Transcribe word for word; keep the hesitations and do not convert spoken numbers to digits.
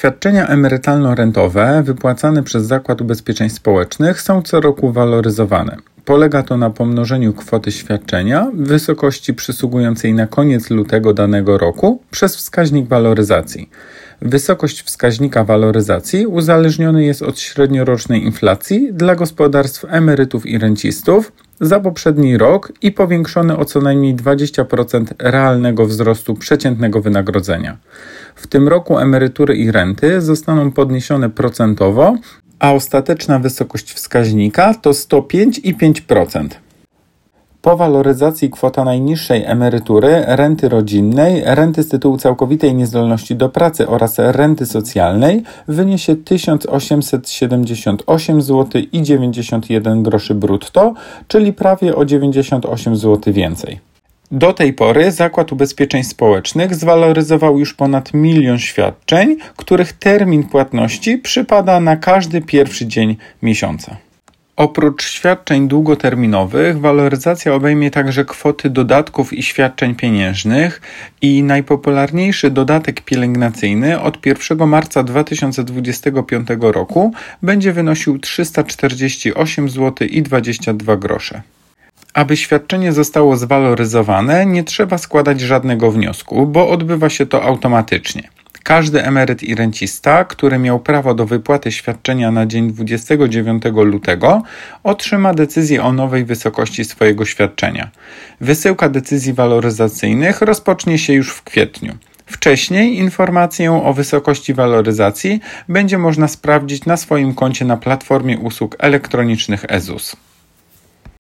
Świadczenia emerytalno-rentowe wypłacane przez Zakład Ubezpieczeń Społecznych są co roku waloryzowane. Polega to na pomnożeniu kwoty świadczenia w wysokości przysługującej na koniec lutego danego roku przez wskaźnik waloryzacji. Wysokość wskaźnika waloryzacji uzależniony jest od średniorocznej inflacji dla gospodarstw emerytów i rencistów za poprzedni rok i powiększony o co najmniej dwadzieścia procent realnego wzrostu przeciętnego wynagrodzenia. W tym roku emerytury i renty zostaną podniesione procentowo, a ostateczna wysokość wskaźnika to sto pięć i pięć dziesiątych procent. Po waloryzacji kwota najniższej emerytury, renty rodzinnej, renty z tytułu całkowitej niezdolności do pracy oraz renty socjalnej wyniesie tysiąc osiemset siedemdziesiąt osiem złotych i dziewięćdziesiąt jeden groszy brutto, czyli prawie o dziewięćdziesiąt osiem złotych więcej. Do tej pory Zakład Ubezpieczeń Społecznych zwaloryzował już ponad milion świadczeń, których termin płatności przypada na każdy pierwszy dzień miesiąca. Oprócz świadczeń długoterminowych, waloryzacja obejmie także kwoty dodatków i świadczeń pieniężnych i najpopularniejszy dodatek pielęgnacyjny od pierwszego marca dwa tysiące dwudziestego piątego roku będzie wynosił trzysta czterdzieści osiem złotych i dwadzieścia dwa grosze. Aby świadczenie zostało zwaloryzowane, nie trzeba składać żadnego wniosku, bo odbywa się to automatycznie. Każdy emeryt i rencista, który miał prawo do wypłaty świadczenia na dzień dwudziestego dziewiątego lutego, otrzyma decyzję o nowej wysokości swojego świadczenia. Wysyłka decyzji waloryzacyjnych rozpocznie się już w kwietniu. Wcześniej informację o wysokości waloryzacji będzie można sprawdzić na swoim koncie na platformie usług elektronicznych E Z U S.